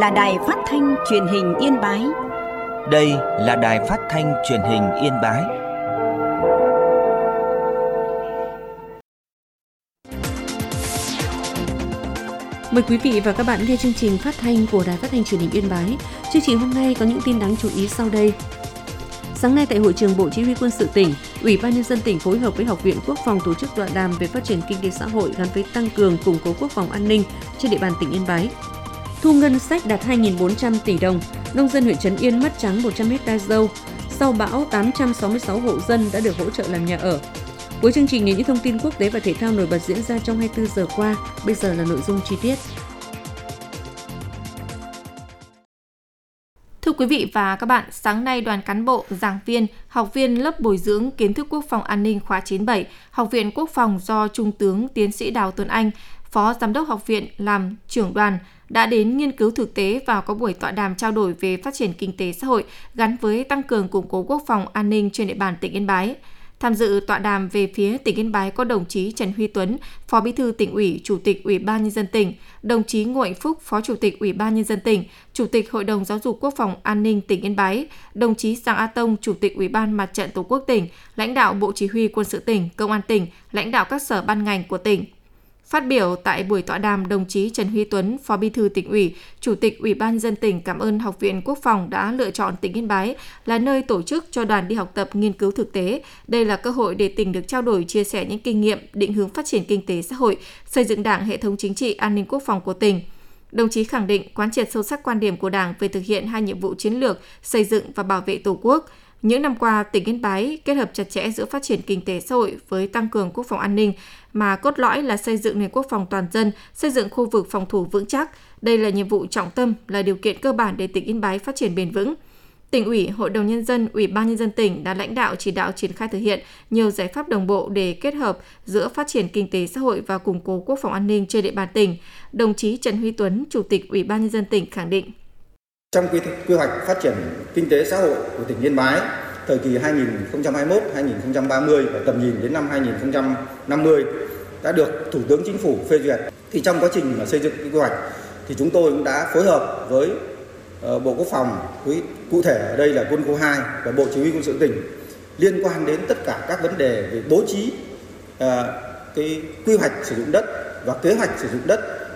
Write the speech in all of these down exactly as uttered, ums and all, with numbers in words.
là đài phát thanh truyền hình Yên Bái. Đây là đài phát thanh truyền hình Yên Bái. Mời quý vị và các bạn nghe chương trình phát thanh của Đài Phát thanh Truyền hình Yên Bái. Chương trình hôm nay có những tin đáng chú ý sau đây. Sáng nay tại hội trường Bộ Chỉ huy Quân sự tỉnh, Ủy ban Nhân dân tỉnh phối hợp với Học viện Quốc phòng tổ chức tọa đàm về phát triển kinh tế xã hội gắn với tăng cường củng cố quốc phòng an ninh trên địa bàn tỉnh Yên Bái. Thu ngân sách đạt hai nghìn bốn trăm tỷ đồng, nông dân huyện Trấn Yên mất trắng một trăm héc ta dâu. Sau bão, tám trăm sáu mươi sáu hộ dân đã được hỗ trợ làm nhà ở. Cuối chương trình, những thông tin quốc tế và thể thao nổi bật diễn ra trong hai mươi bốn giờ qua. Bây giờ là nội dung chi tiết. Thưa quý vị và các bạn, sáng nay đoàn cán bộ, giảng viên, học viên lớp bồi dưỡng kiến thức quốc phòng an ninh khóa chín mươi bảy, Học viện Quốc phòng do Trung tướng Tiến sĩ Đào Tuấn Anh, Phó Giám đốc Học viện làm trưởng đoàn, đã đến nghiên cứu thực tế và có buổi tọa đàm trao đổi về phát triển kinh tế xã hội gắn với tăng cường củng cố quốc phòng an ninh trên địa bàn tỉnh Yên Bái. Tham dự tọa đàm về phía tỉnh Yên Bái có đồng chí Trần Huy Tuấn, Phó Bí thư Tỉnh ủy, Chủ tịch Ủy ban Nhân dân tỉnh, đồng chí Ngô Hạnh Phúc, Phó Chủ tịch Ủy ban Nhân dân tỉnh, Chủ tịch Hội đồng Giáo dục Quốc phòng An ninh tỉnh Yên Bái, đồng chí Giàng A Tông, Chủ tịch Ủy ban Mặt trận Tổ quốc tỉnh, lãnh đạo Bộ Chỉ huy Quân sự tỉnh, Công an tỉnh, lãnh đạo các sở ban ngành của tỉnh. Phát biểu tại buổi tọa đàm, đồng chí Trần Huy Tuấn, Phó Bí thư Tỉnh ủy, Chủ tịch Ủy ban Nhân dân tỉnh cảm ơn Học viện Quốc phòng đã lựa chọn tỉnh Yên Bái là nơi tổ chức cho đoàn đi học tập nghiên cứu thực tế. Đây là cơ hội để tỉnh được trao đổi, chia sẻ những kinh nghiệm, định hướng phát triển kinh tế xã hội, xây dựng Đảng, hệ thống chính trị, an ninh quốc phòng của tỉnh. Đồng chí khẳng định quán triệt sâu sắc quan điểm của Đảng về thực hiện hai nhiệm vụ chiến lược, xây dựng và bảo vệ Tổ quốc. Những năm qua, tỉnh Yên Bái kết hợp chặt chẽ giữa phát triển kinh tế xã hội với tăng cường quốc phòng an ninh, mà cốt lõi là xây dựng nền quốc phòng toàn dân, xây dựng khu vực phòng thủ vững chắc. Đây là nhiệm vụ trọng tâm, là điều kiện cơ bản để tỉnh Yên Bái phát triển bền vững. Tỉnh ủy, Hội đồng Nhân dân, Ủy ban Nhân dân tỉnh đã lãnh đạo chỉ đạo triển khai thực hiện nhiều giải pháp đồng bộ để kết hợp giữa phát triển kinh tế xã hội và củng cố quốc phòng an ninh trên địa bàn tỉnh. Đồng chí Trần Huy Tuấn, Chủ tịch Ủy ban Nhân dân tỉnh khẳng định. Trong quy hoạch phát triển kinh tế xã hội của tỉnh Yên Bái, thời kỳ hai nghìn không trăm hai mươi mốt đến hai nghìn không trăm ba mươi và tầm nhìn đến năm hai nghìn không trăm năm mươi đã được Thủ tướng Chính phủ phê duyệt. Thì trong quá trình mà xây dựng quy hoạch thì chúng tôi cũng đã phối hợp với uh, Bộ Quốc phòng, với cụ thể ở đây là Quân khu hai và Bộ Chỉ huy Quân sự tỉnh, liên quan đến tất cả các vấn đề về bố trí uh, cái quy hoạch sử dụng đất và kế hoạch sử dụng đất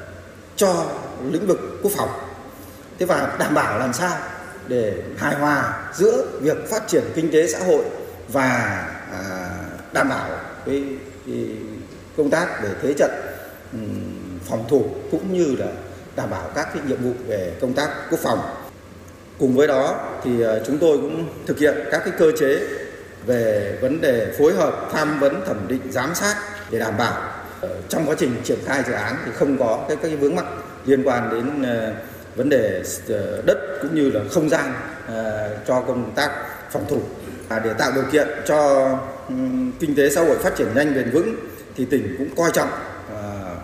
cho lĩnh vực quốc phòng. Thế và đảm bảo làm sao để hài hòa giữa việc phát triển kinh tế xã hội và à, đảm bảo cái, cái công tác về thế trận, phòng thủ cũng như là đảm bảo các cái nhiệm vụ về công tác quốc phòng. Cùng với đó thì chúng tôi cũng thực hiện các cái cơ chế về vấn đề phối hợp, tham vấn, thẩm định, giám sát để đảm bảo trong quá trình triển khai dự án thì không có cái, cái vướng mắc liên quan đến vấn đề đất cũng như là không gian uh, cho công tác phòng thủ. À, để tạo điều kiện cho um, kinh tế xã hội phát triển nhanh bền vững thì tỉnh cũng coi trọng uh,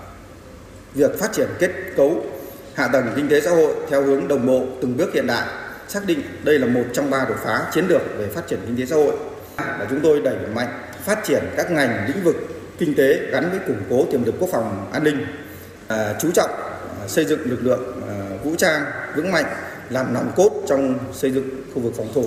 việc phát triển kết cấu hạ tầng kinh tế xã hội theo hướng đồng bộ, từng bước hiện đại, xác định đây là một trong ba đột phá chiến lược về phát triển kinh tế xã hội. Và chúng tôi đẩy mạnh phát triển các ngành lĩnh vực kinh tế gắn với củng cố tiềm lực quốc phòng an ninh, uh, chú trọng uh, xây dựng lực lượng uh, vũ trang vững mạnh, làm nòng cốt trong xây dựng khu vực phòng thủ.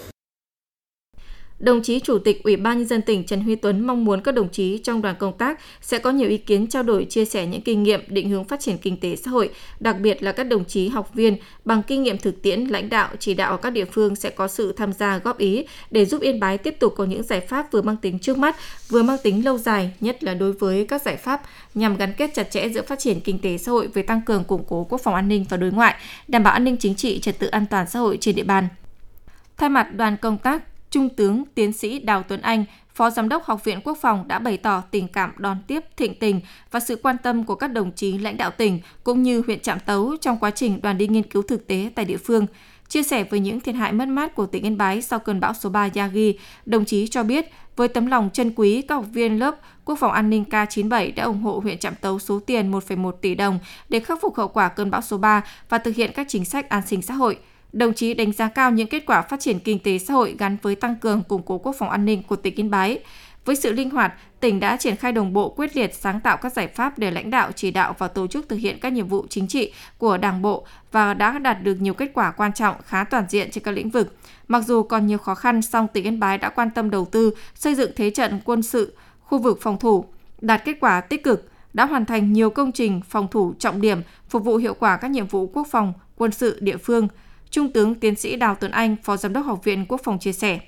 Đồng chí Chủ tịch Ủy ban Nhân dân tỉnh Trần Huy Tuấn mong muốn các đồng chí trong đoàn công tác sẽ có nhiều ý kiến trao đổi, chia sẻ những kinh nghiệm, định hướng phát triển kinh tế xã hội, đặc biệt là các đồng chí học viên bằng kinh nghiệm thực tiễn, lãnh đạo, chỉ đạo ở các địa phương sẽ có sự tham gia góp ý để giúp Yên Bái tiếp tục có những giải pháp vừa mang tính trước mắt, vừa mang tính lâu dài, nhất là đối với các giải pháp nhằm gắn kết chặt chẽ giữa phát triển kinh tế xã hội với tăng cường củng cố quốc phòng an ninh và đối ngoại, đảm bảo an ninh chính trị, trật tự an toàn xã hội trên địa bàn. Thay mặt đoàn công tác, Trung tướng Tiến sĩ Đào Tuấn Anh, Phó Giám đốc Học viện Quốc phòng đã bày tỏ tình cảm đón tiếp, thịnh tình và sự quan tâm của các đồng chí lãnh đạo tỉnh cũng như huyện Trạm Tấu trong quá trình đoàn đi nghiên cứu thực tế tại địa phương. Chia sẻ với những thiệt hại mất mát của tỉnh Yên Bái sau cơn bão số ba Yagi, đồng chí cho biết với tấm lòng trân quý, các học viên lớp Quốc phòng an ninh K chín mươi bảy đã ủng hộ huyện Trạm Tấu số tiền một phẩy một tỷ đồng để khắc phục hậu quả cơn bão số ba và thực hiện các chính sách an sinh xã hội. Đồng chí đánh giá cao những kết quả phát triển kinh tế xã hội gắn với tăng cường củng cố quốc phòng an ninh của tỉnh Yên Bái. Với sự linh hoạt, tỉnh đã triển khai đồng bộ, quyết liệt, sáng tạo các giải pháp để lãnh đạo, chỉ đạo và tổ chức thực hiện các nhiệm vụ chính trị của Đảng bộ và đã đạt được nhiều kết quả quan trọng, khá toàn diện trên các lĩnh vực. Mặc dù còn nhiều khó khăn, song tỉnh Yên Bái đã quan tâm đầu tư, xây dựng thế trận quân sự, khu vực phòng thủ, đạt kết quả tích cực, đã hoàn thành nhiều công trình phòng thủ trọng điểm, phục vụ hiệu quả các nhiệm vụ quốc phòng, quân sự địa phương. Trung tướng Tiến sĩ Đào Tuấn Anh, Phó Giám đốc Học viện Quốc phòng chia sẻ.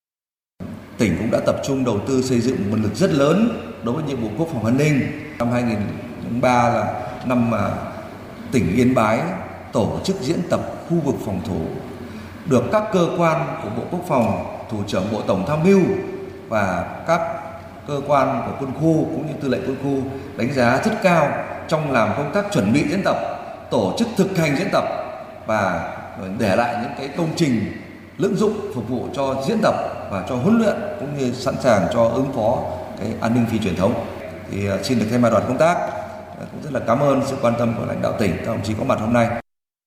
Tỉnh cũng đã tập trung đầu tư xây dựng nguồn lực rất lớn đối với nhiệm vụ quốc phòng an ninh. Năm hai nghìn không trăm lẻ ba là năm mà tỉnh Yên Bái tổ chức diễn tập khu vực phòng thủ, được các cơ quan của Bộ Quốc phòng, Thủ trưởng Bộ Tổng tham mưu và các cơ quan của quân khu cũng như tư lệnh quân khu đánh giá rất cao trong làm công tác chuẩn bị diễn tập, tổ chức thực hành diễn tập và để lại những cái công trình lưỡng dụng phục vụ cho diễn tập và cho huấn luyện cũng như sẵn sàng cho ứng phó cái an ninh phi truyền thống. Thì xin được thay mặt đoàn công tác cũng rất là cảm ơn sự quan tâm của lãnh đạo tỉnh, các đồng chí có mặt hôm nay.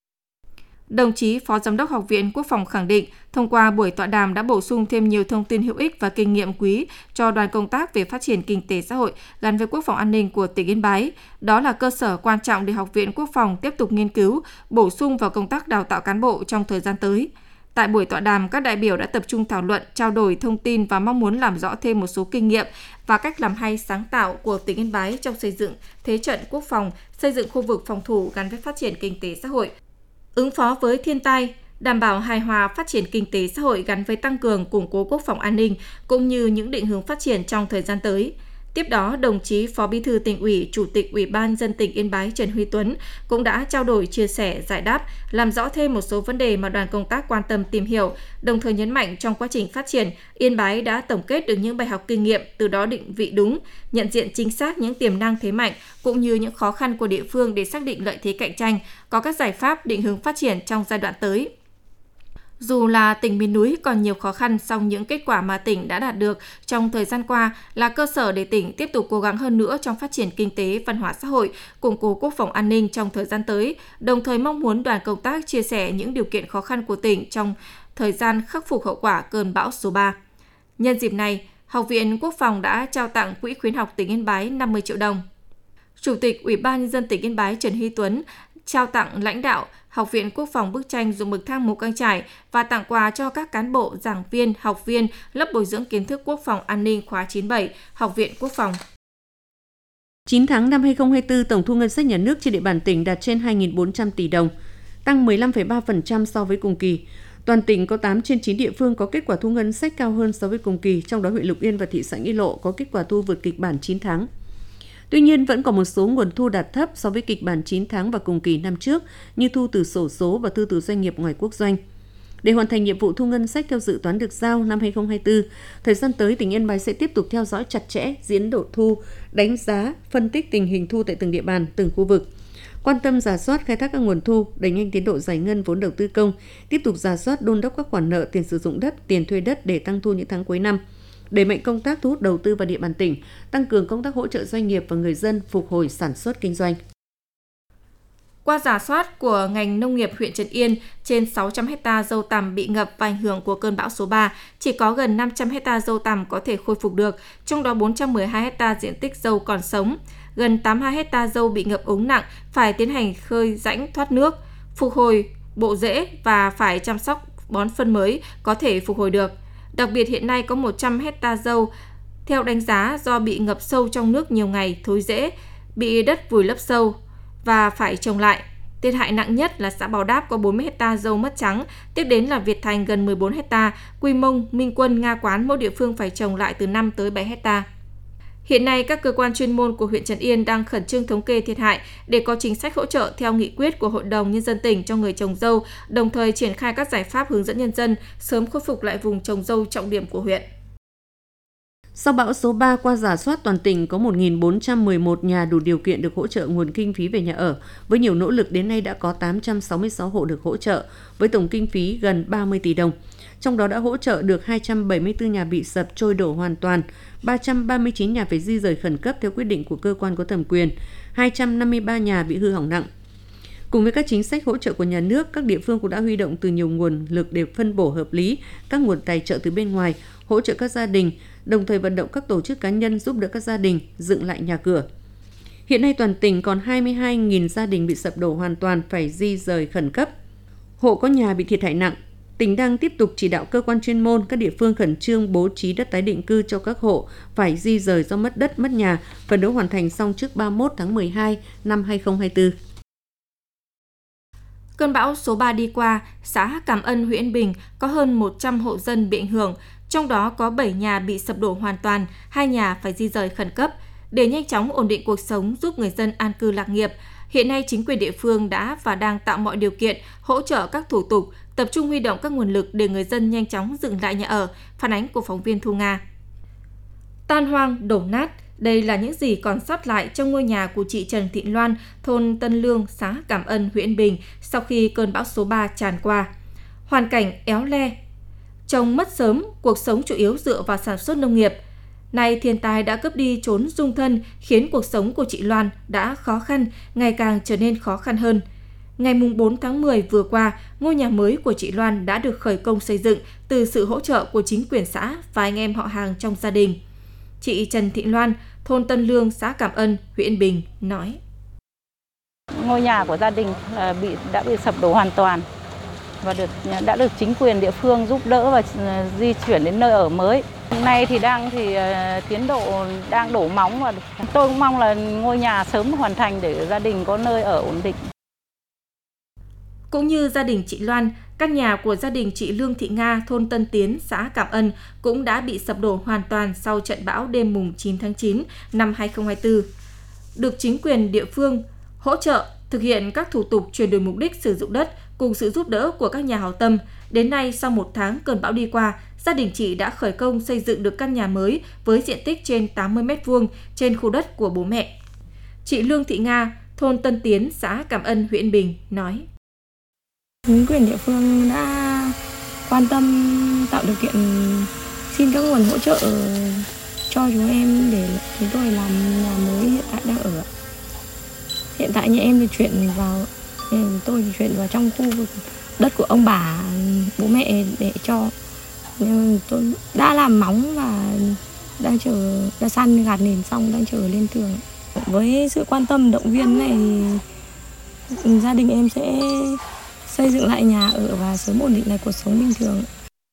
Đồng chí Phó Giám đốc Học viện Quốc phòng khẳng định, thông qua buổi tọa đàm đã bổ sung thêm nhiều thông tin hữu ích và kinh nghiệm quý cho đoàn công tác về phát triển kinh tế xã hội gắn với quốc phòng an ninh của tỉnh Yên Bái. Đó là cơ sở quan trọng để Học viện Quốc phòng tiếp tục nghiên cứu, bổ sung vào công tác đào tạo cán bộ trong thời gian tới. Tại buổi tọa đàm, các đại biểu đã tập trung thảo luận, trao đổi thông tin và mong muốn làm rõ thêm một số kinh nghiệm và cách làm hay sáng tạo của tỉnh Yên Bái trong xây dựng thế trận quốc phòng, xây dựng khu vực phòng thủ gắn với phát triển kinh tế xã hội, ứng phó với thiên tai, đảm bảo hài hòa phát triển kinh tế xã hội gắn với tăng cường củng cố quốc phòng an ninh cũng như những định hướng phát triển trong thời gian tới. Tiếp đó, đồng chí Phó Bí thư Tỉnh ủy, Chủ tịch Ủy ban nhân dân tỉnh Yên Bái Trần Huy Tuấn cũng đã trao đổi, chia sẻ, giải đáp, làm rõ thêm một số vấn đề mà đoàn công tác quan tâm tìm hiểu, đồng thời nhấn mạnh trong quá trình phát triển, Yên Bái đã tổng kết được những bài học kinh nghiệm, từ đó định vị đúng, nhận diện chính xác những tiềm năng thế mạnh cũng như những khó khăn của địa phương để xác định lợi thế cạnh tranh, có các giải pháp định hướng phát triển trong giai đoạn tới. Dù là tỉnh miền núi còn nhiều khó khăn, song những kết quả mà tỉnh đã đạt được trong thời gian qua là cơ sở để tỉnh tiếp tục cố gắng hơn nữa trong phát triển kinh tế, văn hóa xã hội, củng cố quốc phòng an ninh trong thời gian tới, đồng thời mong muốn đoàn công tác chia sẻ những điều kiện khó khăn của tỉnh trong thời gian khắc phục hậu quả cơn bão số ba. Nhân dịp này, Học viện Quốc phòng đã trao tặng Quỹ khuyến học tỉnh Yên Bái năm mươi triệu đồng. Chủ tịch Ủy ban nhân dân tỉnh Yên Bái Trần Huy Tuấn trao tặng lãnh đạo Học viện Quốc phòng bức tranh dùng bậc thang Mù Căng Chải và tặng quà cho các cán bộ, giảng viên, học viên lớp bồi dưỡng kiến thức quốc phòng an ninh khóa chín mươi bảy, Học viện Quốc phòng. chín tháng năm hai nghìn không trăm hai mươi tư, tổng thu ngân sách nhà nước trên địa bàn tỉnh đạt trên hai nghìn bốn trăm tỷ đồng, tăng mười lăm phẩy ba phần trăm so với cùng kỳ. Toàn tỉnh có tám trên chín địa phương có kết quả thu ngân sách cao hơn so với cùng kỳ, trong đó huyện Lục Yên và thị xã Nghĩa Lộ có kết quả thu vượt kịch bản chín tháng. Tuy nhiên, vẫn còn một số nguồn thu đạt thấp so với kịch bản chín tháng và cùng kỳ năm trước, như thu từ sổ số và thu từ doanh nghiệp ngoài quốc doanh. Để hoàn thành nhiệm vụ thu ngân sách theo dự toán được giao năm hai nghìn không trăm hai mươi tư, thời gian tới tỉnh Yên Bái sẽ tiếp tục theo dõi chặt chẽ diễn độ thu, đánh giá, phân tích tình hình thu tại từng địa bàn, từng khu vực. Quan tâm rà soát khai thác các nguồn thu, đẩy nhanh tiến độ giải ngân vốn đầu tư công, tiếp tục rà soát đôn đốc các khoản nợ, tiền sử dụng đất, tiền thuê đất để tăng thu những tháng cuối năm. Đẩy mạnh công tác thu hút đầu tư vào địa bàn tỉnh, tăng cường công tác hỗ trợ doanh nghiệp và người dân phục hồi sản xuất kinh doanh. Qua rà soát của ngành nông nghiệp huyện Trấn Yên, trên sáu trăm héc ta dâu tằm bị ngập và ảnh hưởng của cơn bão số ba, chỉ có gần năm trăm héc ta dâu tằm có thể khôi phục được, trong đó bốn trăm mười hai héc ta diện tích dâu còn sống. Gần tám mươi hai héc ta dâu bị ngập úng nặng, phải tiến hành khơi rãnh thoát nước, phục hồi bộ rễ và phải chăm sóc bón phân mới có thể phục hồi được. Đặc biệt hiện nay có một trăm héc ta dâu theo đánh giá do bị ngập sâu trong nước nhiều ngày, thối rễ, bị đất vùi lấp sâu và phải trồng lại. Thiệt hại nặng nhất là xã Bào Đáp có bốn mươi héc ta dâu mất trắng, tiếp đến là Việt Thành gần mười bốn héc ta, Quy Mông, Minh Quân, Nga Quán mỗi địa phương phải trồng lại từ năm tới bảy héc ta. Hiện nay, các cơ quan chuyên môn của huyện Trấn Yên đang khẩn trương thống kê thiệt hại để có chính sách hỗ trợ theo nghị quyết của Hội đồng Nhân dân tỉnh cho người trồng dâu, đồng thời triển khai các giải pháp hướng dẫn nhân dân sớm khôi phục lại vùng trồng dâu trọng điểm của huyện. Sau bão số ba, qua rà soát toàn tỉnh có một nghìn bốn trăm mười một nhà đủ điều kiện được hỗ trợ nguồn kinh phí về nhà ở. Với nhiều nỗ lực đến nay đã có tám trăm sáu mươi sáu hộ được hỗ trợ với tổng kinh phí gần ba mươi tỷ đồng. Trong đó đã hỗ trợ được hai trăm bảy mươi tư nhà bị sập trôi đổ hoàn toàn, ba trăm ba mươi chín nhà phải di rời khẩn cấp theo quyết định của cơ quan có thẩm quyền, hai trăm năm mươi ba nhà bị hư hỏng nặng. Cùng với các chính sách hỗ trợ của nhà nước, các địa phương cũng đã huy động từ nhiều nguồn lực để phân bổ hợp lý các nguồn tài trợ từ bên ngoài, hỗ trợ các gia đình, đồng thời vận động các tổ chức cá nhân giúp đỡ các gia đình dựng lại nhà cửa. Hiện nay toàn tỉnh còn hai mươi hai nghìn gia đình bị sập đổ hoàn toàn phải di rời khẩn cấp. Hộ có nhà bị thiệt hại nặng, tỉnh đang tiếp tục chỉ đạo cơ quan chuyên môn các địa phương khẩn trương bố trí đất tái định cư cho các hộ phải di rời do mất đất, mất nhà, phấn đấu hoàn thành xong trước ba mươi mốt tháng mười hai năm hai nghìn không trăm hai mươi tư. Cơn bão số ba đi qua, xã Cảm Ân, huyện Yên Bình có hơn một trăm hộ dân bị ảnh hưởng, trong đó có bảy nhà bị sập đổ hoàn toàn, hai nhà phải di rời khẩn cấp. Để nhanh chóng ổn định cuộc sống, giúp người dân an cư lạc nghiệp, hiện nay chính quyền địa phương đã và đang tạo mọi điều kiện, hỗ trợ các thủ tục, tập trung huy động các nguồn lực để người dân nhanh chóng dựng lại nhà ở. Phản ánh của phóng viên Thu Nga. Tan hoang, đổ nát, đây là những gì còn sót lại trong ngôi nhà của chị Trần Thị Loan, thôn Tân Lương, xã Cảm Ân, huyện Yên Bình sau khi cơn bão số ba tràn qua. Hoàn cảnh éo le, chồng mất sớm, cuộc sống chủ yếu dựa vào sản xuất nông nghiệp. Nay thiên tai đã cướp đi chốn dung thân, khiến cuộc sống của chị Loan đã khó khăn, ngày càng trở nên khó khăn hơn. Ngày bốn tháng mười vừa qua, ngôi nhà mới của chị Loan đã được khởi công xây dựng từ sự hỗ trợ của chính quyền xã và anh em họ hàng trong gia đình. Chị Trần Thị Loan, thôn Tân Lương, xã Cảm Ân, huyện Yên Bình nói: Ngôi nhà của gia đình là bị đã bị sập đổ hoàn toàn và được đã được chính quyền địa phương giúp đỡ và di chuyển đến nơi ở mới. Nay thì đang thì tiến độ đang đổ móng và tôi cũng mong là ngôi nhà sớm hoàn thành để gia đình có nơi ở ổn định. Cũng như gia đình chị Loan, căn nhà của gia đình chị Lương Thị Nga, thôn Tân Tiến, xã Cảm Ân cũng đã bị sập đổ hoàn toàn sau trận bão đêm mùng chín tháng chín năm hai nghìn không trăm hai mươi tư. Được chính quyền địa phương hỗ trợ thực hiện các thủ tục chuyển đổi mục đích sử dụng đất cùng sự giúp đỡ của các nhà hảo tâm, đến nay sau một tháng cơn bão đi qua, gia đình chị đã khởi công xây dựng được căn nhà mới với diện tích trên tám mươi mét vuông trên khu đất của bố mẹ. Chị Lương Thị Nga, thôn Tân Tiến, xã Cảm Ân, huyện Yên Bình nói: Chính quyền địa phương đã quan tâm tạo điều kiện xin các nguồn hỗ trợ cho chúng em để chúng tôi làm nhà mới hiện tại đang ở. Hiện tại nhà em thì chuyển vào, tôi thì chuyển vào trong khu vực đất của ông bà, bố mẹ để cho. Nhưng tôi đã làm móng và đang chờ, đã săn gạt nền xong, đang chờ lên tường. Với sự quan tâm động viên này thì gia đình em sẽ xây dựng lại nhà ở và sớm ổn định lại cuộc sống bình thường.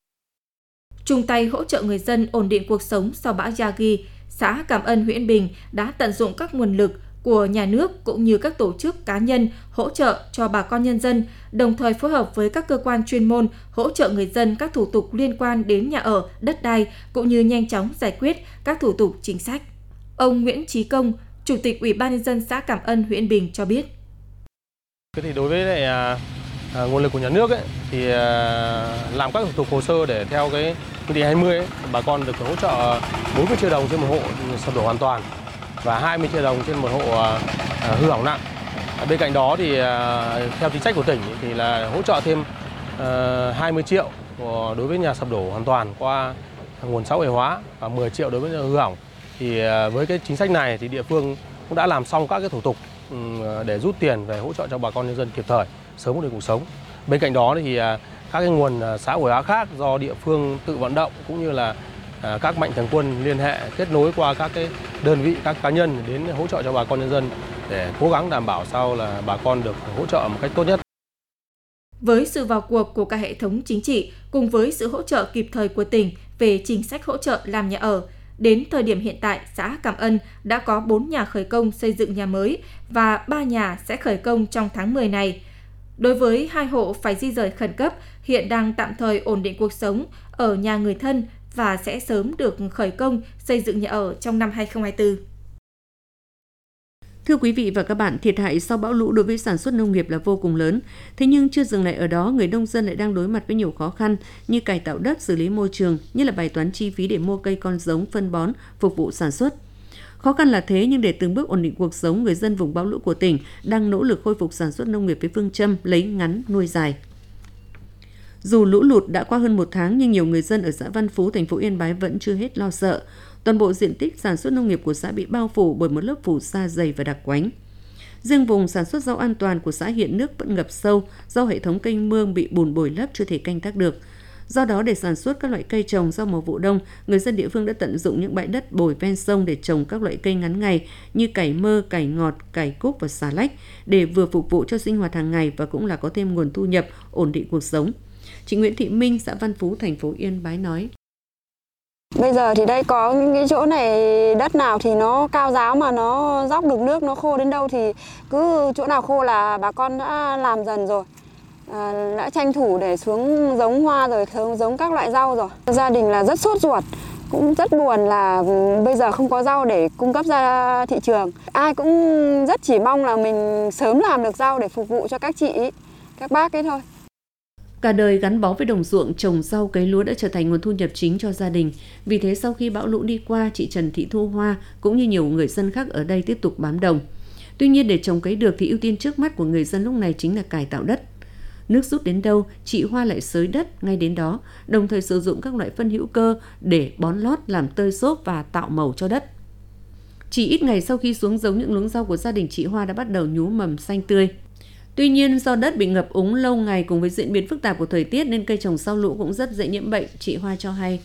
Chung tay hỗ trợ người dân ổn định cuộc sống sau bão Yagi, xã Cảm Ân, huyện Yên Bình đã tận dụng các nguồn lực của nhà nước cũng như các tổ chức cá nhân hỗ trợ cho bà con nhân dân, đồng thời phối hợp với các cơ quan chuyên môn hỗ trợ người dân các thủ tục liên quan đến nhà ở, đất đai cũng như nhanh chóng giải quyết các thủ tục chính sách. Ông Nguyễn Chí Công, Chủ tịch Ủy ban nhân dân xã Cảm Ân, huyện Yên Bình cho biết: Thì đối với lại à, à, nguồn lực của nhà nước ấy, thì à, làm các thủ tục hồ sơ để theo cái quy định hai mươi ấy, bà con được hỗ trợ bốn mươi triệu đồng trên một hộ sập đổ hoàn toàn và hai mươi triệu đồng trên một hộ à, hư hỏng nặng. Bên cạnh đó thì à, theo chính sách của tỉnh thì là hỗ trợ thêm à, hai mươi triệu đối với nhà sập đổ hoàn toàn qua nguồn xã hội hóa và mười triệu đối với hư hỏng. Thì à, với cái chính sách này thì địa phương cũng đã làm xong các cái thủ tục để rút tiền về hỗ trợ cho bà con nhân dân kịp thời, sớm ổn định cuộc sống. Bên cạnh đó thì các cái nguồn xã hội hóa khác do địa phương tự vận động cũng như là các mạnh thường quân liên hệ kết nối qua các cái đơn vị, các cá nhân đến hỗ trợ cho bà con nhân dân để cố gắng đảm bảo sao là bà con được hỗ trợ một cách tốt nhất. Với sự vào cuộc của cả hệ thống chính trị cùng với sự hỗ trợ kịp thời của tỉnh về chính sách hỗ trợ làm nhà ở, đến thời điểm hiện tại, xã Cảm Ân đã có bốn nhà khởi công xây dựng nhà mới và ba nhà sẽ khởi công trong tháng mười này. Đối với hai hộ phải di rời khẩn cấp, hiện đang tạm thời ổn định cuộc sống ở nhà người thân và sẽ sớm được khởi công xây dựng nhà ở trong năm hai nghìn không trăm hai mươi tư. Thưa quý vị và các bạn, thiệt hại sau bão lũ đối với sản xuất nông nghiệp là vô cùng lớn. Thế nhưng chưa dừng lại ở đó, người nông dân lại đang đối mặt với nhiều khó khăn như cải tạo đất, xử lý môi trường, như là bài toán chi phí để mua cây con giống, phân bón, phục vụ sản xuất. Khó khăn là thế nhưng để từng bước ổn định cuộc sống, người dân vùng bão lũ của tỉnh đang nỗ lực khôi phục sản xuất nông nghiệp với phương châm lấy ngắn nuôi dài. Dù lũ lụt đã qua hơn một tháng nhưng nhiều người dân ở xã Văn Phú, thành phố Yên Bái vẫn chưa hết lo sợ. Toàn bộ diện tích sản xuất nông nghiệp của xã bị bao phủ bởi một lớp phù sa dày và đặc quánh. Riêng vùng sản xuất rau an toàn của xã hiện nước vẫn ngập sâu do hệ thống kênh mương bị bùn bồi lấp chưa thể canh tác được. Do đó, để sản xuất các loại cây trồng rau màu vụ đông, người dân địa phương đã tận dụng những bãi đất bồi ven sông để trồng các loại cây ngắn ngày như cải mơ, cải ngọt, cải cúc và xà lách để vừa phục vụ cho sinh hoạt hàng ngày và cũng là có thêm nguồn thu nhập, ổn định cuộc sống. Chị Nguyễn Thị Minh, xã Văn Phú, thành phố Yên Bái nói. Bây giờ thì đây có những cái chỗ này đất nào thì nó cao ráo mà nó dốc được nước, nó khô đến đâu thì cứ chỗ nào khô là bà con đã làm dần rồi. À, đã tranh thủ để xuống giống hoa rồi, giống các loại rau rồi. Gia đình là rất sốt ruột, cũng rất buồn là bây giờ không có rau để cung cấp ra thị trường. Ai cũng rất chỉ mong là mình sớm làm được rau để phục vụ cho các chị, các bác ấy thôi. Cả đời gắn bó với đồng ruộng, trồng rau cấy lúa đã trở thành nguồn thu nhập chính cho gia đình. Vì thế sau khi bão lũ đi qua, chị Trần Thị Thu Hoa cũng như nhiều người dân khác ở đây tiếp tục bám đồng. Tuy nhiên để trồng cấy được thì ưu tiên trước mắt của người dân lúc này chính là cải tạo đất. Nước rút đến đâu, chị Hoa lại xới đất ngay đến đó, đồng thời sử dụng các loại phân hữu cơ để bón lót, làm tơi xốp và tạo màu cho đất. Chỉ ít ngày sau khi xuống giống, những luống rau của gia đình chị Hoa đã bắt đầu nhú mầm xanh tươi. Tuy nhiên do đất bị ngập úng lâu ngày cùng với diễn biến phức tạp của thời tiết nên cây trồng sau lũ cũng rất dễ nhiễm bệnh, chị Hoa cho hay.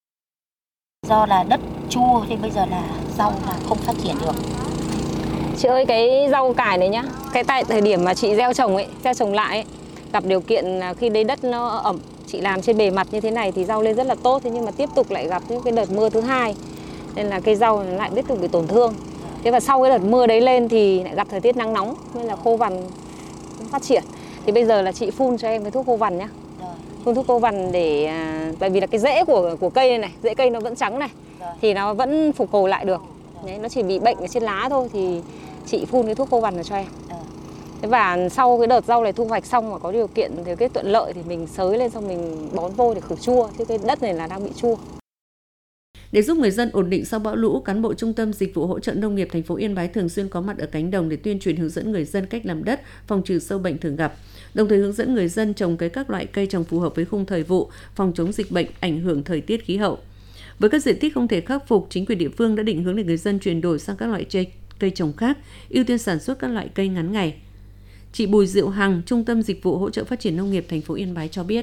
Do là đất chua thì bây giờ là rau là không phát triển được. Chị ơi, cái rau cải này nhá, cái tại thời điểm mà chị gieo trồng ấy, gieo trồng lại ấy, gặp điều kiện khi đấy đất nó ẩm, chị làm trên bề mặt như thế này thì rau lên rất là tốt, thế nhưng mà tiếp tục lại gặp những cái đợt mưa thứ hai nên là cây rau lại tiếp tục bị tổn thương. Thế và sau cái đợt mưa đấy lên thì lại gặp thời tiết nắng nóng nên là khô vằn phát triển. Thì bây giờ là chị phun cho em cái thuốc khô vằn nhá. Rồi. Phun thuốc khô vằn để à, tại vì là cái rễ của của cây này này, rễ cây nó vẫn trắng này. Rồi. Thì nó vẫn phục hồi lại được. Đấy, nó chỉ bị bệnh ở trên lá thôi thì chị phun cái thuốc khô vằn cho em. Rồi. Thế và sau cái đợt rau này thu hoạch xong mà có điều kiện thời tiết thuận lợi thì mình xới lên xong mình bón vôi để khử chua. Thế cái đất này là đang bị chua. Để giúp người dân ổn định sau bão lũ, cán bộ Trung tâm Dịch vụ Hỗ trợ Nông nghiệp thành phố Yên Bái thường xuyên có mặt ở cánh đồng để tuyên truyền hướng dẫn người dân cách làm đất, phòng trừ sâu bệnh thường gặp, đồng thời hướng dẫn người dân trồng cấy các loại cây trồng phù hợp với khung thời vụ, phòng chống dịch bệnh ảnh hưởng thời tiết khí hậu. Với các diện tích không thể khắc phục, chính quyền địa phương đã định hướng để người dân chuyển đổi sang các loại cây trồng khác, ưu tiên sản xuất các loại cây ngắn ngày. Chị Bùi Diệu Hằng, Trung tâm Dịch vụ Hỗ trợ Phát triển Nông nghiệp thành phố Yên Bái cho biết.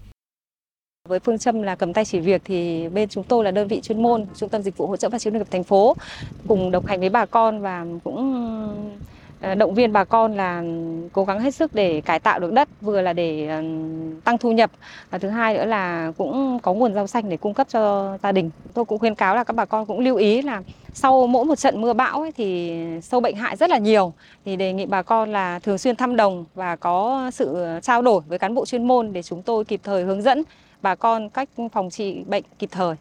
Với phương châm là cầm tay chỉ việc thì bên chúng tôi là đơn vị chuyên môn, Trung tâm Dịch vụ Hỗ trợ Phát triển Nông nghiệp thành phố cùng đồng hành với bà con và cũng động viên bà con là cố gắng hết sức để cải tạo được đất, vừa là để tăng thu nhập và thứ hai nữa là cũng có nguồn rau xanh để cung cấp cho gia đình. Tôi cũng khuyến cáo là các bà con cũng lưu ý là sau mỗi một trận mưa bão ấy thì sâu bệnh hại rất là nhiều, thì đề nghị bà con là thường xuyên thăm đồng và có sự trao đổi với cán bộ chuyên môn để chúng tôi kịp thời hướng dẫn bà con cách phòng trị bệnh kịp thời.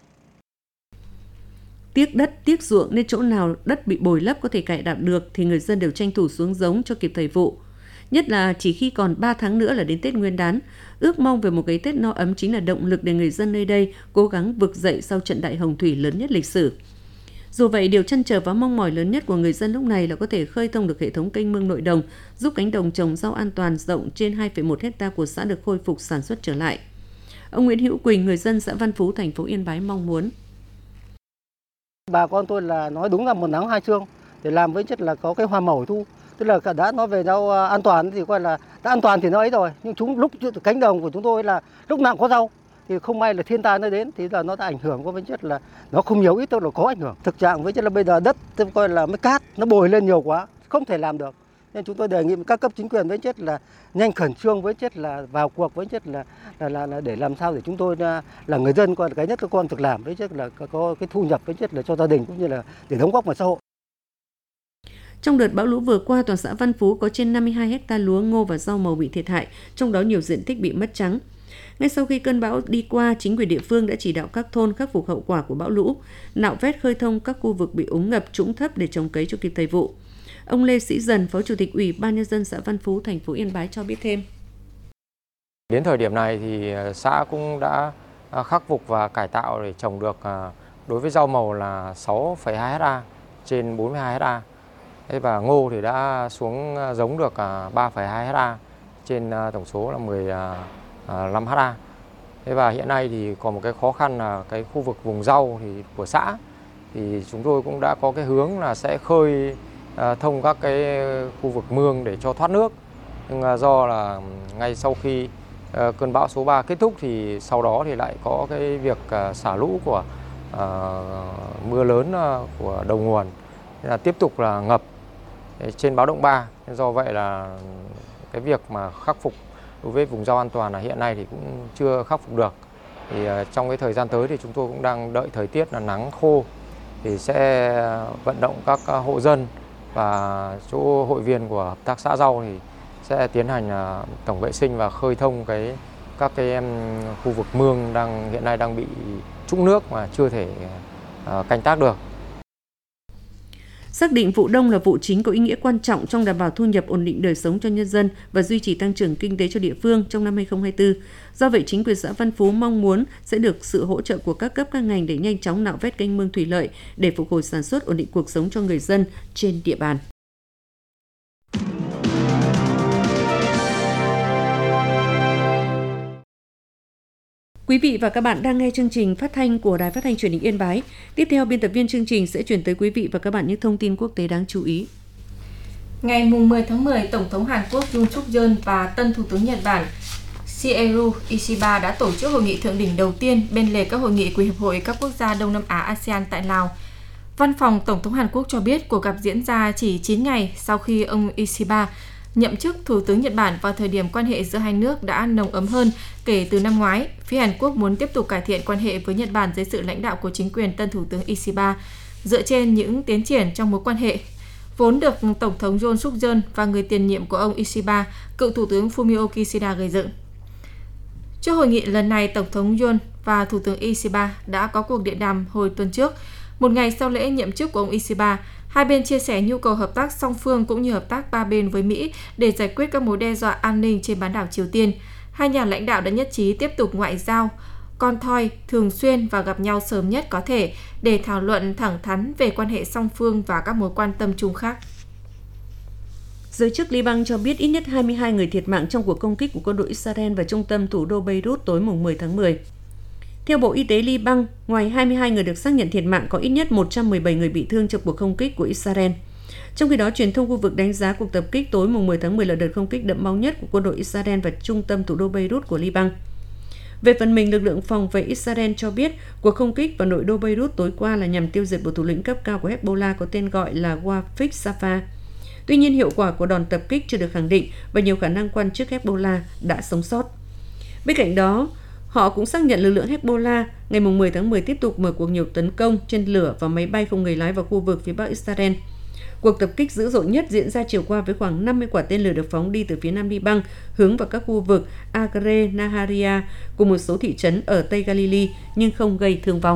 Tiếc đất, tiếc ruộng nên chỗ nào đất bị bồi lấp có thể cải tạo được thì người dân đều tranh thủ xuống giống cho kịp thời vụ. Nhất là chỉ khi còn ba tháng nữa là đến Tết Nguyên đán, ước mong về một cái Tết no ấm chính là động lực để người dân nơi đây cố gắng vực dậy sau trận đại hồng thủy lớn nhất lịch sử. Dù vậy, điều trăn trở và mong mỏi lớn nhất của người dân lúc này là có thể khơi thông được hệ thống kênh mương nội đồng, giúp cánh đồng trồng rau an toàn rộng trên hai phẩy một héc ta của xã được khôi phục sản xuất trở lại. Ông Nguyễn Hữu Quỳnh, người dân xã Văn Phú, thành phố Yên Bái mong muốn. Bà con tôi là nói đúng là một nắng hai sương để làm với chất là có cái hoa màu thu. Tức là đã nói về rau an toàn thì coi là đã an toàn thì nó ấy rồi. Nhưng chúng lúc cánh đồng của chúng tôi là lúc nào có rau thì không may là thiên tai nó đến thì là nó đã ảnh hưởng với chất là nó không nhiều ít đâu là có ảnh hưởng. Thực trạng với chất là bây giờ đất tôi coi là mới cát nó bồi lên nhiều quá, không thể làm được. Nên chúng tôi đề nghị các cấp chính quyền với chất là nhanh khẩn trương với chất là vào cuộc với chất là là, là là để làm sao để chúng tôi là, là người dân coi cái nhất là con việc làm với chất là có cái thu nhập với chất là cho gia đình cũng như là để đóng góp vào xã hội. Trong đợt bão lũ vừa qua, toàn xã Văn Phú có trên năm mươi hai héc ta lúa, ngô và rau màu bị thiệt hại, trong đó nhiều diện tích bị mất trắng. Ngay sau khi cơn bão đi qua, chính quyền địa phương đã chỉ đạo các thôn khắc phục hậu quả của bão lũ, nạo vét khơi thông các khu vực bị úng ngập, trũng thấp để trồng cấy cho kịp thời vụ. Ông Lê Sĩ Dần, Phó Chủ tịch Ủy ban Nhân dân xã Văn Phú, thành phố Yên Bái cho biết thêm. Đến thời điểm này thì xã cũng đã khắc phục và cải tạo để trồng được đối với rau màu là sáu phẩy hai héc ta trên bốn mươi hai héc ta. Và ngô thì đã xuống giống được ba phẩy hai héc ta trên tổng số là mười lăm héc ta. Và hiện nay thì còn một cái khó khăn là cái khu vực vùng rau thì của xã thì chúng tôi cũng đã có cái hướng là sẽ khơi thông các cái khu vực mương để cho thoát nước. Nhưng do là ngay sau khi cơn bão số ba kết thúc thì sau đó thì lại có cái việc xả lũ của uh, mưa lớn uh, của đầu nguồn, là tiếp tục là ngập trên báo động ba. Do vậy là cái việc mà khắc phục đối với vùng rau an toàn là hiện nay thì cũng chưa khắc phục được. Thì uh, trong cái thời gian tới thì chúng tôi cũng đang đợi thời tiết là nắng khô thì sẽ vận động các uh, hộ dân và chỗ hội viên của hợp tác xã rau thì sẽ tiến hành uh, tổng vệ sinh và khơi thông cái các cái um, khu vực mương đang hiện nay đang bị trũng nước mà chưa thể uh, canh tác được. Xác định vụ đông là vụ chính có ý nghĩa quan trọng trong đảm bảo thu nhập, ổn định đời sống cho nhân dân và duy trì tăng trưởng kinh tế cho địa phương trong năm hai không hai tư. Do vậy, chính quyền xã Văn Phú mong muốn sẽ được sự hỗ trợ của các cấp các ngành để nhanh chóng nạo vét kênh mương thủy lợi để phục hồi sản xuất, ổn định cuộc sống cho người dân trên địa bàn. Quý vị và các bạn đang nghe chương trình phát thanh của Đài Phát thanh Truyền hình Yên Bái. Tiếp theo, biên tập viên chương trình sẽ chuyển tới quý vị và các bạn những thông tin quốc tế đáng chú ý. Ngày mười tháng mười, Tổng thống Hàn Quốc Yoon Suk Yeol và tân Thủ tướng Nhật Bản Shigeru Ishiba đã tổ chức hội nghị thượng đỉnh đầu tiên bên lề các hội nghị của Hiệp hội các quốc gia Đông Nam Á a sê an tại Lào. Văn phòng Tổng thống Hàn Quốc cho biết cuộc gặp diễn ra chỉ chín ngày sau khi ông Ishiba nhậm chức Thủ tướng Nhật Bản vào thời điểm quan hệ giữa hai nước đã nồng ấm hơn kể từ năm ngoái. Phía Hàn Quốc muốn tiếp tục cải thiện quan hệ với Nhật Bản dưới sự lãnh đạo của chính quyền tân Thủ tướng Ishiba, dựa trên những tiến triển trong mối quan hệ vốn được Tổng thống Yoon Suk Yeol và người tiền nhiệm của ông Ishiba, cựu Thủ tướng Fumio Kishida gây dựng. Trước hội nghị lần này, Tổng thống Yoon và Thủ tướng Ishiba đã có cuộc điện đàm hồi tuần trước. Một ngày sau lễ nhậm chức của ông Ishiba, hai bên chia sẻ nhu cầu hợp tác song phương cũng như hợp tác ba bên với Mỹ để giải quyết các mối đe dọa an ninh trên bán đảo Triều Tiên. Hai nhà lãnh đạo đã nhất trí tiếp tục ngoại giao con thoi thường xuyên và gặp nhau sớm nhất có thể để thảo luận thẳng thắn về quan hệ song phương và các mối quan tâm chung khác. Giới chức Liban cho biết ít nhất hai mươi hai người thiệt mạng trong cuộc công kích của quân đội Israel vào trung tâm thủ đô Beirut tối mười tháng mười. Theo Bộ Y tế Liban, ngoài hai mươi hai người được xác nhận thiệt mạng, có ít nhất một trăm mười bảy người bị thương trong cuộc không kích của Israel. Trong khi đó, truyền thông khu vực đánh giá cuộc tập kích tối mười tháng mười là đợt không kích đẫm máu nhất của quân đội Israel vào trung tâm thủ đô Beirut của Liban. Về phần mình, lực lượng phòng vệ Israel cho biết cuộc không kích vào nội đô Beirut tối qua là nhằm tiêu diệt một thủ lĩnh cấp cao của Hezbollah có tên gọi là Wafik Safa. Tuy nhiên, hiệu quả của đòn tập kích chưa được khẳng định và nhiều khả năng quan chức Hezbollah đã sống sót. Bên cạnh đó, họ cũng xác nhận lực lượng Hezbollah ngày mười tháng mười tiếp tục mở cuộc nhiều tấn công trên lửa và máy bay không người lái vào khu vực phía bắc Israel. Cuộc tập kích dữ dội nhất diễn ra chiều qua với khoảng năm mươi quả tên lửa được phóng đi từ phía nam Liban hướng vào các khu vực Agre, Naharia cùng một số thị trấn ở Tây Galilee nhưng không gây thương vong.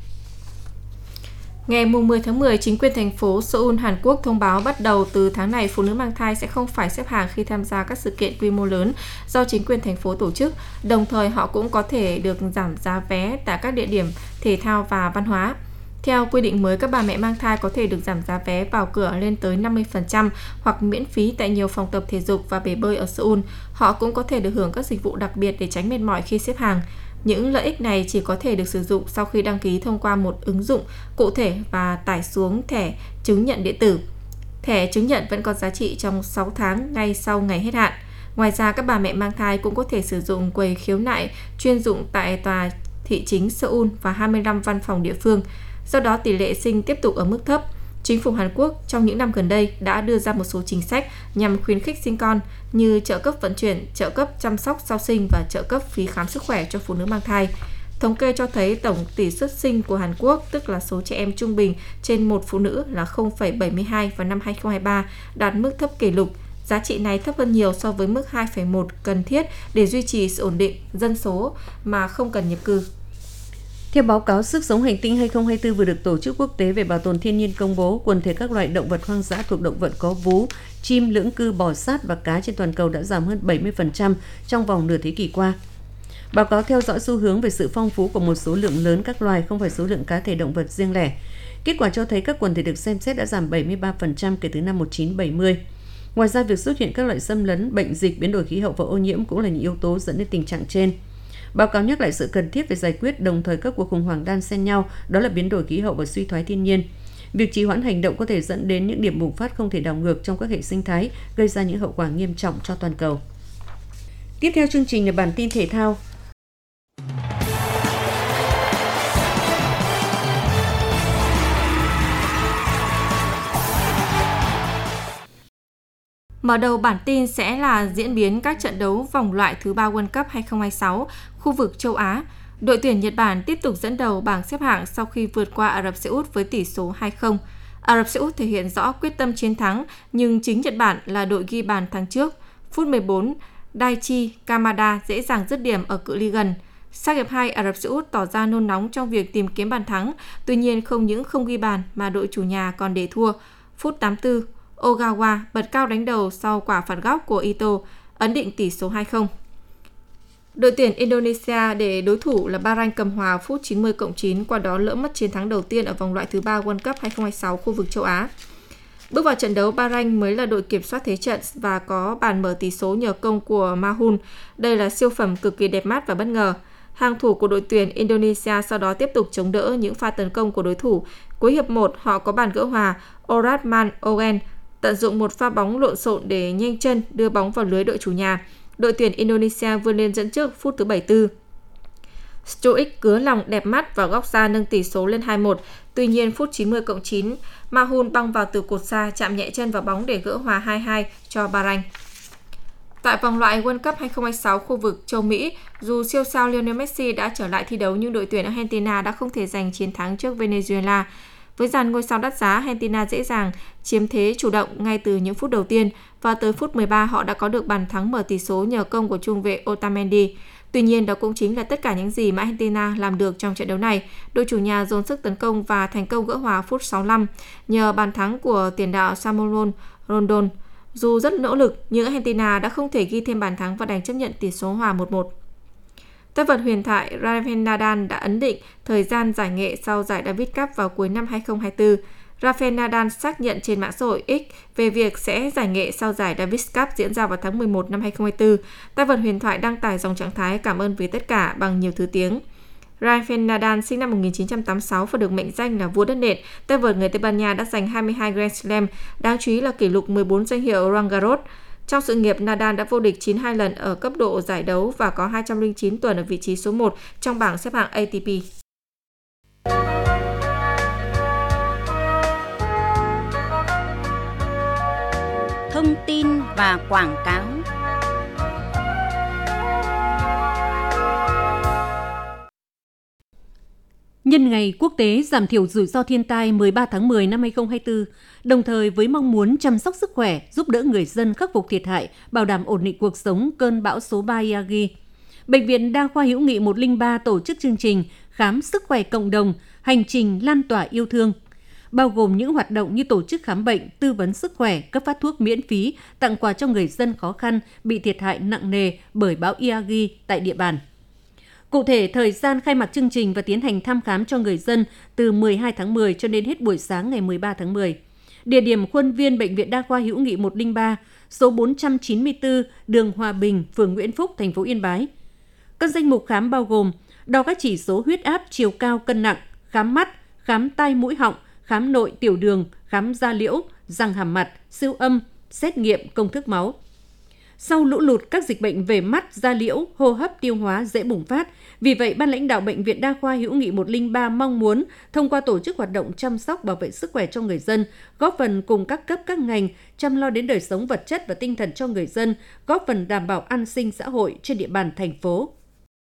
Ngày mười tháng mười, chính quyền thành phố Seoul, Hàn Quốc thông báo bắt đầu từ tháng này phụ nữ mang thai sẽ không phải xếp hàng khi tham gia các sự kiện quy mô lớn do chính quyền thành phố tổ chức, đồng thời họ cũng có thể được giảm giá vé tại các địa điểm thể thao và văn hóa. Theo quy định mới, các bà mẹ mang thai có thể được giảm giá vé vào cửa lên tới năm mươi phần trăm hoặc miễn phí tại nhiều phòng tập thể dục và bể bơi ở Seoul. Họ cũng có thể được hưởng các dịch vụ đặc biệt để tránh mệt mỏi khi xếp hàng. Những lợi ích này chỉ có thể được sử dụng sau khi đăng ký thông qua một ứng dụng cụ thể và tải xuống thẻ chứng nhận điện tử. Thẻ chứng nhận vẫn có giá trị trong sáu tháng ngay sau ngày hết hạn. Ngoài ra, các bà mẹ mang thai cũng có thể sử dụng quầy khiếu nại chuyên dụng tại tòa thị chính Seoul và hai mươi lăm văn phòng địa phương. Do đó, tỷ lệ sinh tiếp tục ở mức thấp. Chính phủ Hàn Quốc trong những năm gần đây đã đưa ra một số chính sách nhằm khuyến khích sinh con như trợ cấp vận chuyển, trợ cấp chăm sóc sau sinh và trợ cấp phí khám sức khỏe cho phụ nữ mang thai. Thống kê cho thấy tổng tỷ suất sinh của Hàn Quốc, tức là số trẻ em trung bình trên một phụ nữ là không phẩy bảy mươi hai vào năm hai không hai ba, đạt mức thấp kỷ lục. Giá trị này thấp hơn nhiều so với mức hai phẩy một cần thiết để duy trì sự ổn định dân số mà không cần nhập cư. Theo báo cáo Sức sống hành tinh hai không hai tư vừa được Tổ chức Quốc tế về Bảo tồn Thiên nhiên công bố, quần thể các loài động vật hoang dã thuộc động vật có vú, chim, lưỡng cư, bò sát và cá trên toàn cầu đã giảm hơn bảy mươi phần trăm trong vòng nửa thế kỷ qua. Báo cáo theo dõi xu hướng về sự phong phú của một số lượng lớn các loài, không phải số lượng cá thể động vật riêng lẻ. Kết quả cho thấy các quần thể được xem xét đã giảm bảy mươi ba phần trăm kể từ năm một nghìn chín trăm bảy mươi. Ngoài ra, việc xuất hiện các loại xâm lấn, bệnh dịch, biến đổi khí hậu và ô nhiễm cũng là những yếu tố dẫn đến tình trạng trên. Báo cáo nhắc lại sự cần thiết về giải quyết đồng thời các cuộc khủng hoảng đan xen nhau, đó là biến đổi khí hậu và suy thoái thiên nhiên. Việc trì hoãn hành động có thể dẫn đến những điểm bùng phát không thể đảo ngược trong các hệ sinh thái, gây ra những hậu quả nghiêm trọng cho toàn cầu. Tiếp theo chương trình là bản tin thể thao. Mở đầu bản tin sẽ là diễn biến các trận đấu vòng loại thứ ba World Cup hai không hai sáu khu vực châu Á. Đội tuyển Nhật Bản tiếp tục dẫn đầu bảng xếp hạng sau khi vượt qua Ả Rập Xê Út với tỷ số hai không. Ả Rập Xê Út thể hiện rõ quyết tâm chiến thắng, nhưng chính Nhật Bản là đội ghi bàn thắng trước. Phút mười bốn, Daichi Kamada dễ dàng dứt điểm ở cự ly gần. Sang hiệp hai, Ả Rập Xê Út tỏ ra nôn nóng trong việc tìm kiếm bàn thắng, tuy nhiên không những không ghi bàn mà đội chủ nhà còn để thua. Phút tám mươi tư, Ogawa bật cao đánh đầu sau quả phạt góc của Ito, ấn định tỷ số hai không. Đội tuyển Indonesia để đối thủ là Bahrain cầm hòa phút chín mươi cộng chín, qua đó lỡ mất chiến thắng đầu tiên ở vòng loại thứ ba World Cup hai không hai sáu khu vực châu Á. Bước vào trận đấu, Bahrain mới là đội kiểm soát thế trận và có bàn mở tỷ số nhờ công của Mahun. Đây là siêu phẩm cực kỳ đẹp mắt và bất ngờ. Hàng thủ của đội tuyển Indonesia sau đó tiếp tục chống đỡ những pha tấn công của đối thủ. Cuối hiệp một, họ có bàn gỡ hòa. Oratman Ogen tận dụng một pha bóng lộn xộn để nhanh chân đưa bóng vào lưới đội chủ nhà. Đội tuyển Indonesia vươn lên dẫn trước phút thứ bảy mươi tư. Stoic cứa lòng đẹp mắt vào góc xa nâng tỷ số lên hai một. Tuy nhiên phút chín mươi cộng chín, Mahun băng vào từ cột xa chạm nhẹ chân vào bóng để gỡ hòa hai hai cho Bahrain. Tại vòng loại World Cup hai không hai sáu khu vực châu Mỹ, dù siêu sao Lionel Messi đã trở lại thi đấu nhưng đội tuyển Argentina đã không thể giành chiến thắng trước Venezuela. Với dàn ngôi sao đắt giá, Argentina dễ dàng chiếm thế chủ động ngay từ những phút đầu tiên và tới phút mười ba họ đã có được bàn thắng mở tỷ số nhờ công của trung vệ Otamendi. Tuy nhiên, đó cũng chính là tất cả những gì mà Argentina làm được trong trận đấu này. Đội chủ nhà dồn sức tấn công và thành công gỡ hòa phút sáu mươi lăm nhờ bàn thắng của tiền đạo Samuel Rondon. Dù rất nỗ lực, nhưng Argentina đã không thể ghi thêm bàn thắng và đành chấp nhận tỷ số hòa một một. Tay vợt huyền thoại Rafael Nadal đã ấn định thời gian giải nghệ sau giải Davis Cup vào cuối năm hai không hai tư. Rafael Nadal xác nhận trên mạng xã hội X về việc sẽ giải nghệ sau giải Davis Cup diễn ra vào tháng mười một năm hai không hai tư. Tay vợt huyền thoại đăng tải dòng trạng thái cảm ơn vì tất cả bằng nhiều thứ tiếng. Rafael Nadal sinh năm một nghìn chín trăm tám mươi sáu và được mệnh danh là vua đất nện. Tay vợt người Tây Ban Nha đã giành hai mươi hai Grand Slam, đáng chú ý là kỷ lục mười bốn danh hiệu Roland Garros. Trong sự nghiệp, Nadal đã vô địch chín mươi hai lần ở cấp độ giải đấu và có hai trăm lẻ chín tuần ở vị trí số một trong bảng xếp hạng A T P. Thông tin và quảng cáo. Nhân ngày quốc tế giảm thiểu rủi ro thiên tai mười ba tháng mười năm hai không hai tư, đồng thời với mong muốn chăm sóc sức khỏe, giúp đỡ người dân khắc phục thiệt hại, bảo đảm ổn định cuộc sống cơn bão số ba Yagi, Bệnh viện Đa khoa Hữu nghị một không ba tổ chức chương trình khám sức khỏe cộng đồng, hành trình lan tỏa yêu thương, bao gồm những hoạt động như tổ chức khám bệnh, tư vấn sức khỏe, cấp phát thuốc miễn phí, tặng quà cho người dân khó khăn bị thiệt hại nặng nề bởi bão Yagi tại địa bàn. Cụ thể, thời gian khai mạc chương trình và tiến hành thăm khám cho người dân từ mười hai tháng mười cho đến hết buổi sáng ngày mười ba tháng mười. Địa điểm khuôn viên Bệnh viện Đa khoa Hữu nghị một không ba, số bốn trăm chín mươi tư, đường Hòa Bình, phường Nguyễn Phúc, thành phố Yên Bái. Các danh mục khám bao gồm đo các chỉ số huyết áp, chiều cao, cân nặng, khám mắt, khám tai mũi họng, khám nội tiểu đường, khám da liễu, răng hàm mặt, siêu âm, xét nghiệm công thức máu. Sau lũ lụt, các dịch bệnh về mắt, da liễu, hô hấp, tiêu hóa dễ bùng phát. Vì vậy, Ban lãnh đạo Bệnh viện Đa khoa Hữu nghị một không ba mong muốn thông qua tổ chức hoạt động chăm sóc bảo vệ sức khỏe cho người dân, góp phần cùng các cấp các ngành chăm lo đến đời sống vật chất và tinh thần cho người dân, góp phần đảm bảo an sinh xã hội trên địa bàn thành phố.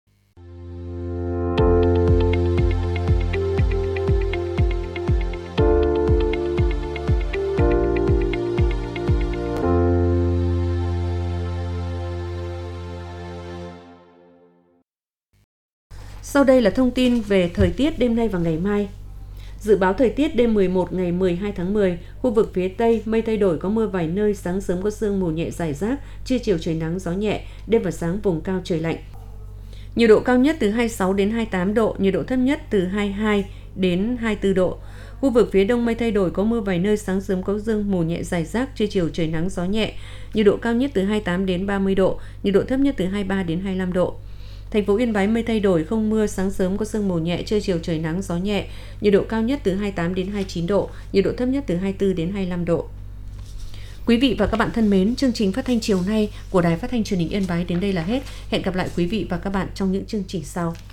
Sau đây là thông tin về thời tiết đêm nay và ngày mai. Dự báo thời tiết đêm mười một ngày mười hai tháng mười, khu vực phía Tây mây thay đổi, có mưa vài nơi, sáng sớm có sương mù nhẹ rải rác, trưa chiều trời nắng gió nhẹ, đêm và sáng vùng cao trời lạnh. Nhiệt độ cao nhất từ hai mươi sáu đến hai mươi tám độ, nhiệt độ thấp nhất từ hai mươi hai đến hai mươi tư độ. Khu vực phía Đông mây thay đổi, có mưa vài nơi, sáng sớm có sương mù nhẹ rải rác, trưa chiều trời nắng gió nhẹ, nhiệt độ cao nhất từ hai mươi tám đến ba mươi độ, nhiệt độ thấp nhất từ hai mươi ba đến hai mươi lăm độ. Thành phố Yên Bái mây thay đổi, không mưa, sáng sớm có sương mù nhẹ, trưa chiều trời nắng gió nhẹ, nhiệt độ cao nhất từ hai mươi tám đến hai mươi chín độ, nhiệt độ thấp nhất từ hai mươi tư đến hai mươi lăm độ. Quý vị và các bạn thân mến, chương trình phát thanh chiều nay của Đài Phát thanh Truyền hình Yên Bái đến đây là hết. Hẹn gặp lại quý vị và các bạn trong những chương trình sau.